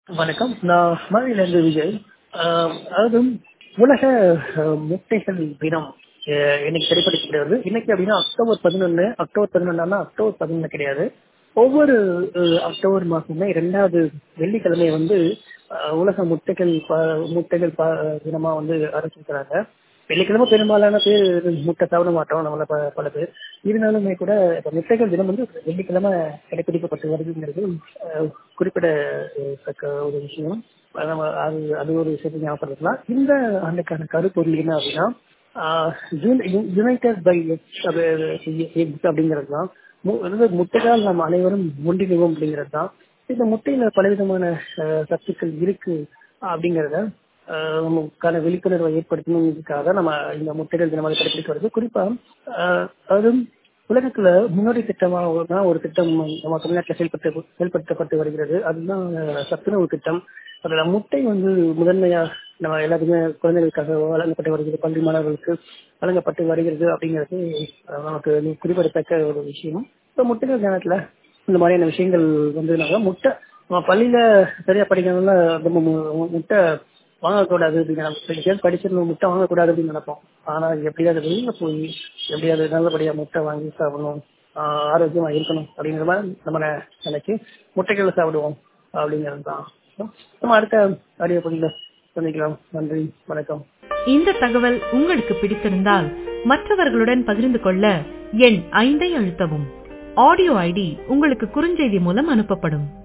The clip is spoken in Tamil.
வணக்கம். நான் மதுரையிலிருந்து விஜய். அதாவது உலக முட்டைகள் தினம் இன்னைக்கு செயல்படுத்தப்படுகிறது. இன்னைக்கு அப்படின்னா அக்டோபர் 11. அக்டோபர் 11 அக்டோபர் 11 கிடையாது. ஒவ்வொரு அக்டோபர் மாசமே 2வது வெள்ளிக்கிழமை வந்து உலக முட்டைகள் தினமா வந்து அறிவிச்சிருக்கிறாங்க. வெள்ளிக்கிழமை பெரும்பாலான பேர் முட்டை சாப்பிட மாட்டோம் நம்மள பல பேர். இருந்தாலுமே கூட முட்டைகள் தினம் வந்து வெள்ளிக்கிழமை கடைபிடிக்கப்பட்டு வருதுங்கிறது குறிப்பிடத்தக்க ஒரு விஷயம். அது ஒரு விஷயத்தை ஞாபகப்படுத்தலாம். இந்த ஆண்டுக்கான கருப்பொருள் என்ன அப்படின்னா யுனைடெட் பை எக்ஸ் அப்படிங்கிறது தான். முட்டைகளால் நாம் அனைவரும் ஒன்றிணைவோம் அப்படிங்கிறது தான். இந்த முட்டையில பலவிதமான சத்துக்கள் இருக்கு அப்படிங்கிறத நமக்கான விழிப்புணர்வை ஏற்படுத்தணுங்கிறதுக்காக நம்ம இந்த முட்டைகள் தினமாக கடைபிடிக்க வருது. குறிப்பா அதாவது உலகத்துல முன்னோடி திட்டமாக ஒரு திட்டம் நம்ம தமிழ்நாட்டில் செயல்படுத்தப்பட்டு வருகிறது. அதுதான் சத்துணவு திட்டம். அதுல முட்டை வந்து முதன்மையா நம்ம எல்லாத்துக்குமே குழந்தைகளுக்காக வழங்கப்பட்டு வருகிறது, பள்ளி மாணவர்களுக்கு வழங்கப்பட்டு வருகிறது அப்படிங்கிறது நமக்கு குறிப்பிடத்தக்க ஒரு விஷயம். இப்போ முட்டைகள் தினத்துல இந்த மாதிரியான விஷயங்கள் வந்து முட்டை நம்ம பள்ளியில சரியா படிக்கணும்னா முட்டை வாங்கக்கூடாது அப்படின்னு படிச்சிருந்தோம், முட்டை வாங்கக்கூடாது அப்படின்னு நினைப்போம். ஆனா எப்படியாவது வெளியில போய் எப்படியாவது நல்லபடியா முட்டை வாங்கி சாப்பிடணும், ஆரோக்கியமா இருக்கணும் அப்படிங்கிற மாதிரி நம்ம நினைச்சு முட்டைகளை சாப்பிடுவோம் அப்படிங்கிறது தான். நம்ம அடுத்த ஆடியோ பதில சந்திக்கலாம். நன்றி, வணக்கம். இந்த தகவல் உங்களுக்கு பிடித்திருந்தால் மற்றவர்களுடன் பகிர்ந்து கொள்ள எண் 5 அழுத்தவும். ஆடியோ ஐடி உங்களுக்கு குறுஞ்செய்தி மூலம் அனுப்பப்படும்.